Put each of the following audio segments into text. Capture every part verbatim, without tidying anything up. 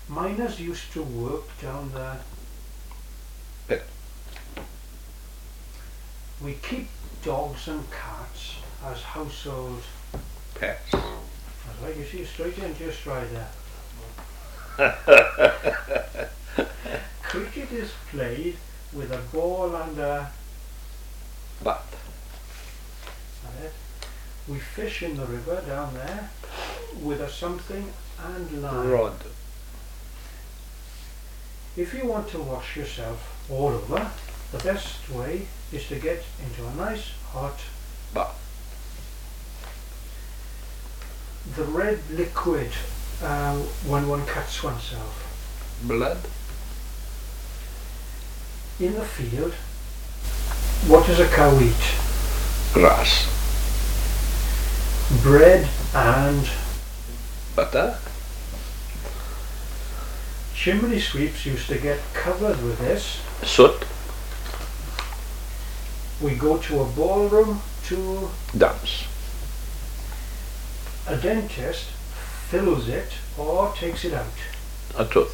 Miners used to work down the pit. We keep dogs and cats as household Pets. That's right, you see straight into your stride there. Cricket is played with a ball and a Bat. Right. We fish in the river down there with a something and line. Rod. If you want to wash yourself all over, the best way is to get into a nice hot Bath. The red liquid uh, when one cuts oneself. Blood. In the field, what does a cow eat? Grass. Bread and Butter. chimney sweeps used to get covered with this. Soot. We go to a ballroom to Dance. a dentist fills it or takes it out. A tooth.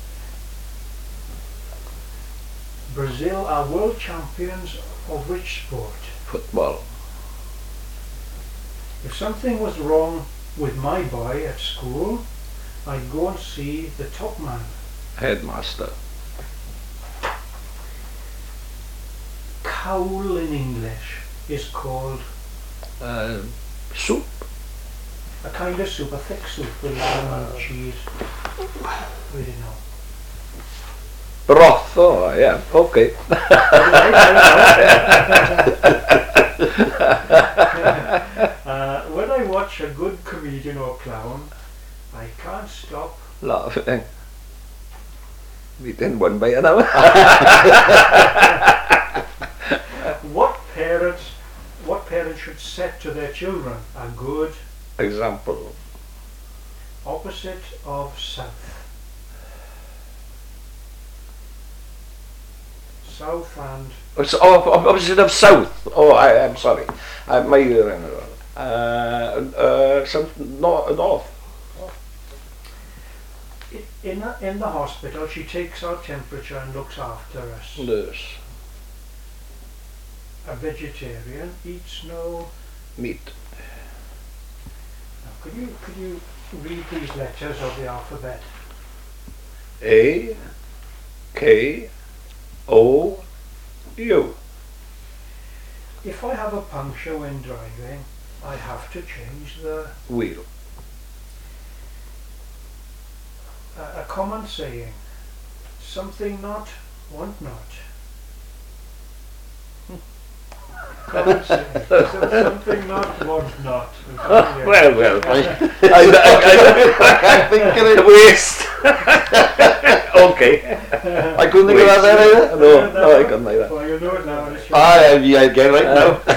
Brazil are world champions of which sport? Football. If something was wrong with my boy at school, I'd go and see the top man. Headmaster. Cowl in English is called Uh, soup. a kind of soup, a thick soup with lamb and cheese. We didn't know. Broth. Oh, yeah. Okay. uh, when I watch a good comedian or clown, I can't stop. Laughing. We didn't one by an hour. What parents, what parents should set to their children a good Example. opposite of south. South and It's oh, opposite of south. Oh, I am sorry. I my uh, uh, some no, north. i- in the, in the hospital she takes our temperature and looks after us. Nurse. A vegetarian eats no. Meat. Now, could you could you read these letters of the alphabet? A. K. O. U. If I have a puncture when driving, I have to change the Wheel. uh, a common saying. Something not, want not. Common saying. So- something not, want not. Well, well. I, I, I, I think of it. Waste. Okay. I couldn't think of that then either. No, no, I couldn't either. Well, you know it now. and it's your- Ah, yeah, I get it right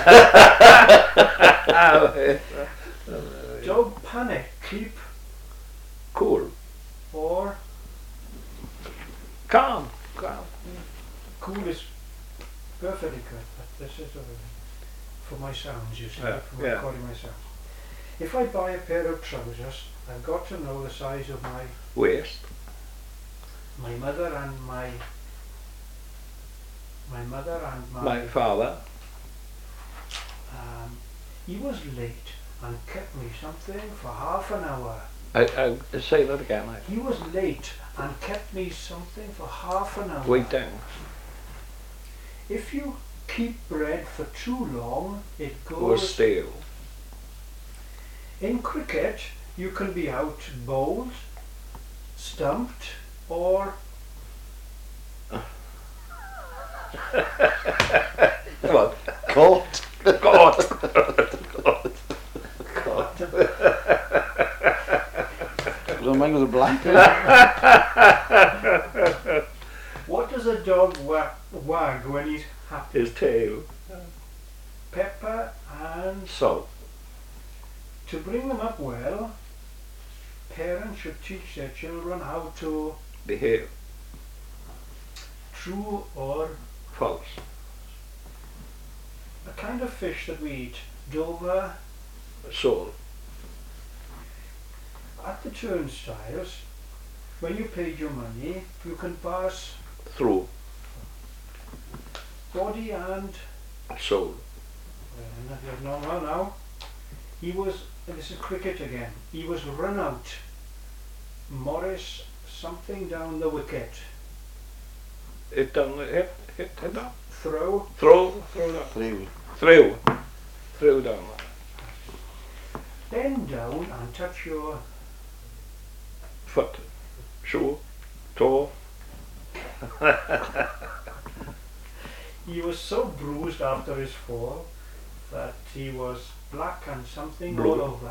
now. Don't panic. Keep Cool. or Calm. Calm. cool is perfectly good, but this is a, for my sounds, you see, Yeah, for yeah. recording my sounds. If I buy a pair of trousers, I've got to know the size of my Waste. my mother and my my mother and my, My father. um, he was late and kept me something for half an hour. I, I say that again. I He was late and kept me something for half an hour. wait down. If you keep bread for too long, it Or goes. stale. In cricket, you can be out bowled, stumped, or Come on. Caught. God. Don't mind with a blanket. what does a dog wa- wag when he's happy? His tail. Pepper and Salt. to bring them up well, parents should teach their children how to Behave. true or False. a kind of fish that we eat, Dover. Soul. At the turnstiles, when you paid your money, you can pass Through. body and Soul. uh, no, no, no. He was. This is cricket again. He was run out. Morris something down the wicket. Hit down, hit, hit, hit down. Throw. Throw, throw down. Through. Through. Through down. Bend down and touch your Foot. Shoe. Toe. He was so bruised after his fall that he was black and something Blue. all over.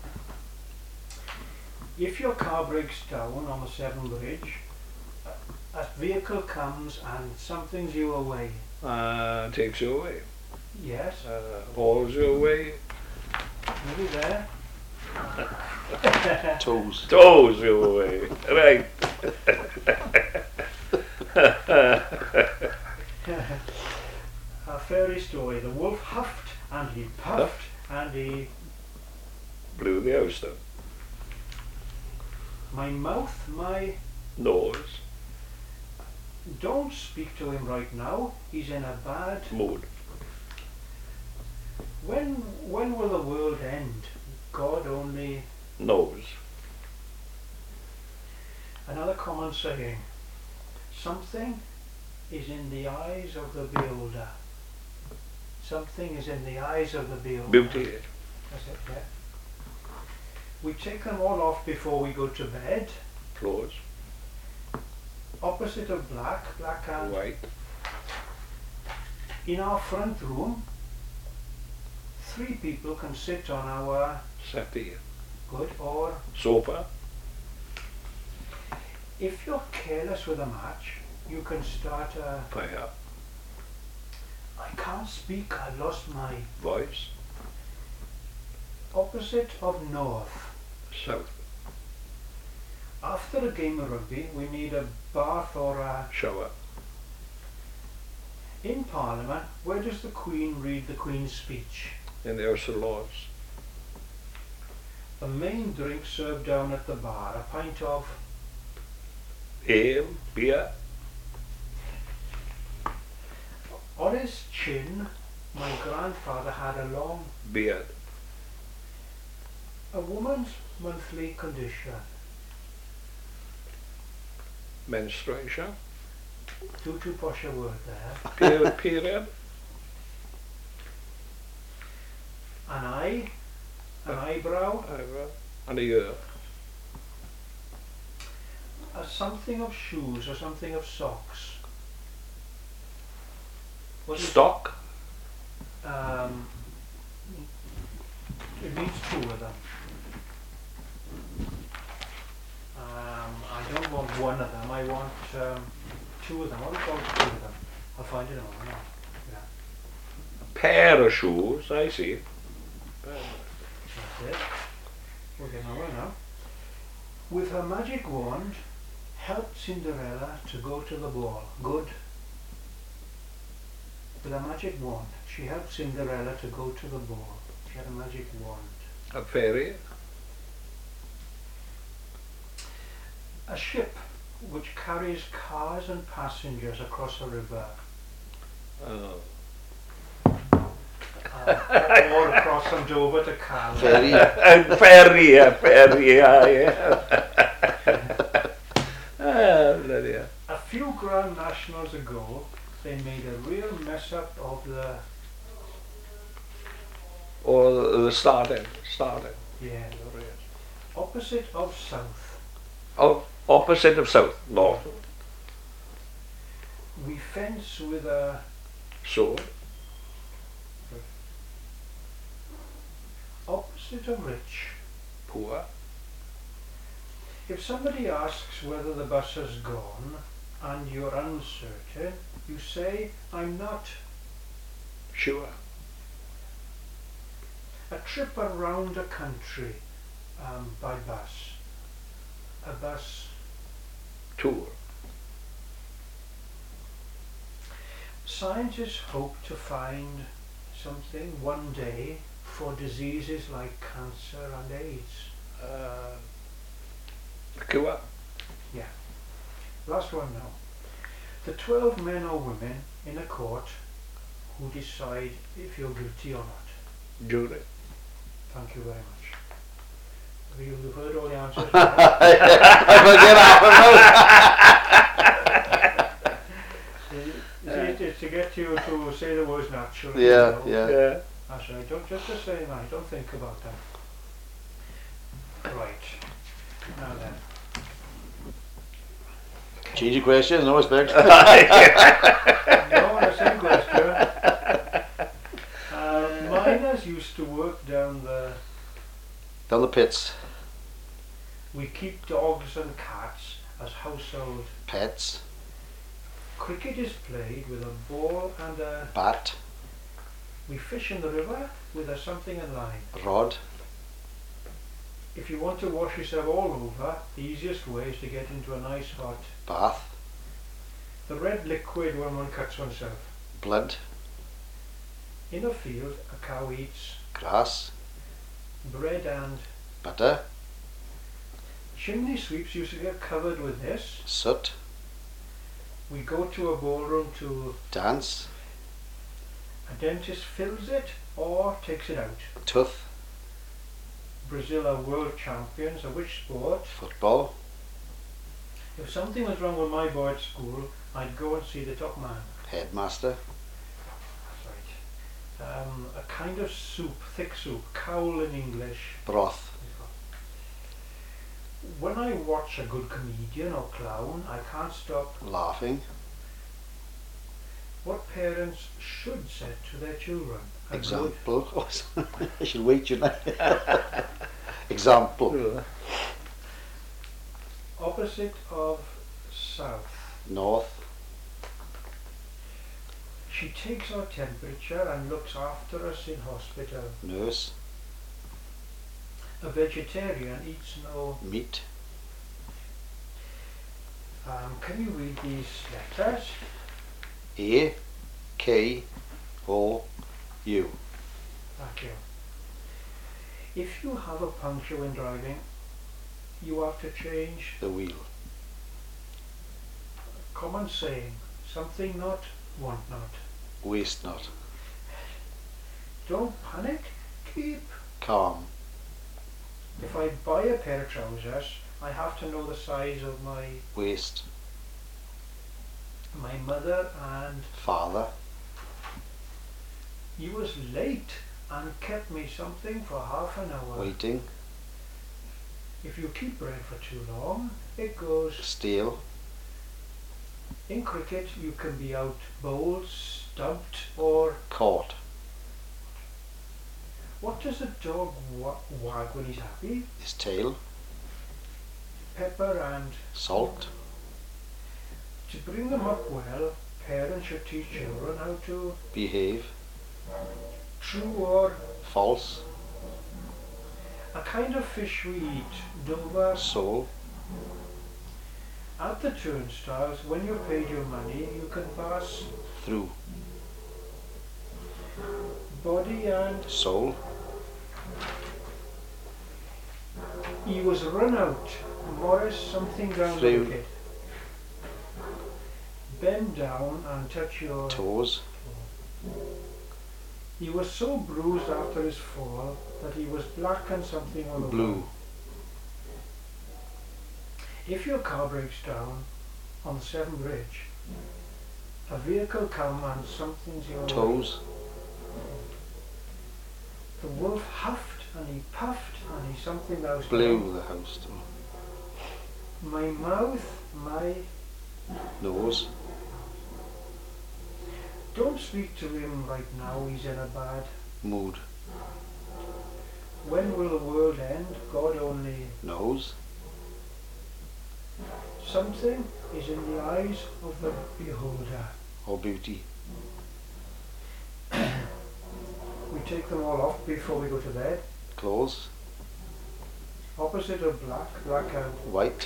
If your car breaks down on the Severn Bridge, a, a vehicle comes and something's you away. Uh, takes you away. Yes, Uh, hauls you away. maybe there. Toes. Tows you away. Right. A fairy story. The wolf huffed and he puffed and he... Blew the house down. My mouth, my... Nose. Don't speak to him right now. He's in a bad... Mood. When, when will the world end? God only... Nose. Another common saying. Something is in the eyes of the beholder. Something is in the eyes of the beholder. Beauty. That's it, yeah. We take them all off before we go to bed. Clothes. Opposite of black, black and White. in our front room, three people can sit on our Settee. good, or Sofa. if you're careless with a match, you can start a, Fire. I can't speak, I lost my, Voice. opposite of north. South. After a game of rugby, we need a bath or a... Shower. In Parliament, where does the Queen read the Queen's speech? In the House of Lords. The main drink served down at the bar, a pint of... Ale. Beer. On his chin, my grandfather had a long... Beard. A woman's monthly condition. Menstruation. Too too posh a word there. Period. Period. An eye, an eyebrow, Eyebrow. And a ear. a something of shoes or something of socks. What is Stock. Um, it means two of them. Um, I don't want one of them, I want um, two of them. What about two of them? I'll find it in a moment. Yeah, Pair of shoes. I see. that's it. We're getting over now. With her magic wand, helped Cinderella to go to the ball. Good. With a magic wand, she helped Cinderella to go to the ball. She had a magic wand. A fairy. A ship which carries cars and passengers across a river. Oh. Uh, or across from Dover to Calais. Ferry. A fairy. A fairy. Yeah. Yeah. Ah, bloody hell. A few Grand Nationals ago, they made a real mess up of the... Or the starting. Starting. Yeah, the race. Opposite of south. Oh, opposite of south. North. We fence with a... So. Opposite of rich. Poor. If somebody asks whether the bus has gone and you're uncertain, you say, I'm not. Sure. A trip around a country um, by bus. A bus. Tour. Scientists hope to find something one day for diseases like cancer and AIDS. Uh, cure. Yeah. Last one now. The twelve men or women in a court who decide if you're guilty or not. Jury. Thank you very much. You've heard all the answers. I forget half of You see, it's to get you to say the words naturally. Yeah, you know. yeah. Yeah. That's right. Don't just, just say that. Don't think about that. Right. Now then. Change your question, no respect. No, the same question. Uh, miners used to work down the. Down the pits. We keep dogs and cats as household. Pets. Cricket is played with a ball and a. Bat. We fish in the river with a something in line. Rod. If you want to wash yourself all over, the easiest way is to get into a nice hot. Bath. The red liquid when one cuts oneself. Blood. In a field, a cow eats Grass. bread and. Butter. Chimney sweeps used to get covered with this. Soot. We go to a ballroom to. Dance. A dentist fills it or takes it out. Tooth. Brazil are world champions of which sport? Football. If something was wrong with my boy at school, I'd go and see the top man. Headmaster. That's right. Um, a kind of soup, thick soup, cowl in English. Broth. When I watch a good comedian or clown, I can't stop. Laughing. What parents should say to their children? A Example. Oh, I should wait, shouldn't I? Example. good opposite of south. North. She takes our temperature and looks after us in hospital. Nurse. A vegetarian eats no. Meat. Um, can you read these letters? A. K. O. U. Thank you. If you have a puncture when driving, you have to change. The wheel. Common saying, something not, want not. Waste not. Don't panic, keep. Calm. If I buy a pair of trousers, I have to know the size of my Waist. my mother, and Father. he was late and kept me something for half an hour. Waiting. If you keep bread for too long, it goes. Stale. In cricket, you can be out bowled, stumped, or. Caught. What does a dog wa wag when he's happy? His tail. Pepper and. Salt. To bring them up well, parents should teach children how to. Behave. True or. False. A kind of fish we eat, Dover. Soul. At the turnstiles, when you've paid your money, you can pass. Through. Body and. Soul. He was run out. Morris something down Through. the wicket. Bend down and touch your. Toes. He was so bruised after his fall that he was black and something all over. Blue. If your car breaks down on the Severn Bridge, a vehicle come and something's your. Toes. The wolf huffed and he puffed and he something else. Blew the house. My mouth, my. Nose. Don't speak to him right now, he's in a bad. Mood. When will the world end? God only. Nose. Something is in the eyes of the beholder. Or beauty. We take them all off before we go to bed. Clothes. Opposite of black, black and. White.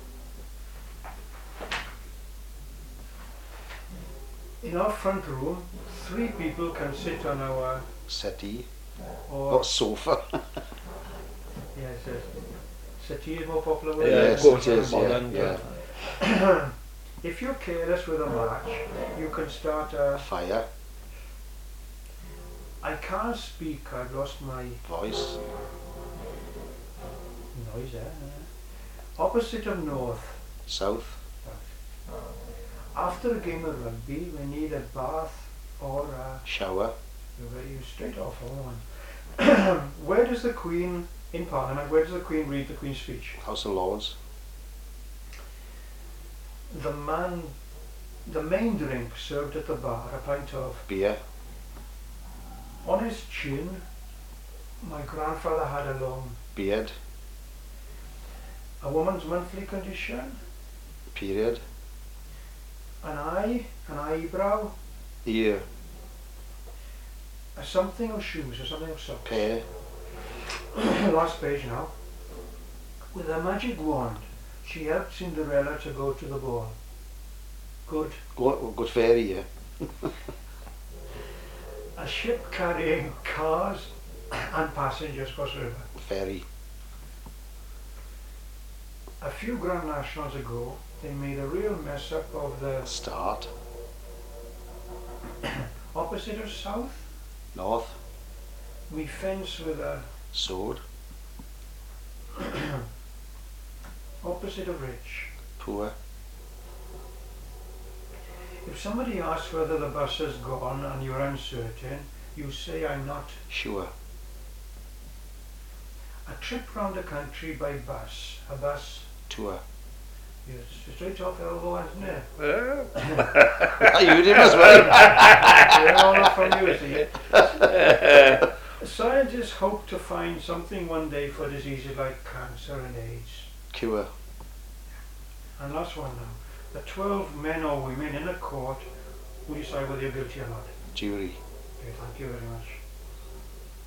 In our front room, three people can sit on our. Settee. Or. Or sofa. Yes, yes. Settee is more popular Yeah, with Yeah, it. yes, course it is, yeah, modern, yeah. If you're careless with a match, you can start a... Fire, I can't speak, I've lost my voice, noise there. Opposite of north. south, After a game of rugby, we need a bath or a... shower, You're very straight off on one. Where does the Queen, in Parliament, where does the Queen read the Queen's speech? House of Lords, The man, the main drink served at the bar, a pint of... beer, On his chin, my grandfather had a long... beard, A woman's monthly condition, period, an eye, an eyebrow, ear, a something of shoes or something of socks. pear, Last page now. With a magic wand, she helped Cinderella to go to the ball. Good. good, good fairy, yeah. A ship carrying cars and passengers across the river. Fairy, A few Grand Nationals ago, they made a real mess up of the start, opposite of south. north, We fence with a sword, opposite of rich. poor, If somebody asks whether the bus has gone and you're uncertain, you say I'm not. sure, A trip round the country by bus. A bus. tour. It's straight off elbow, isn't it? You did as well. We're all not from you, see. Scientists hope to find something one day for diseases like cancer and AIDS. Cure, And last one now. The twelve men or women in a court who decide whether you're guilty or not. jury. Okay, thank you very much.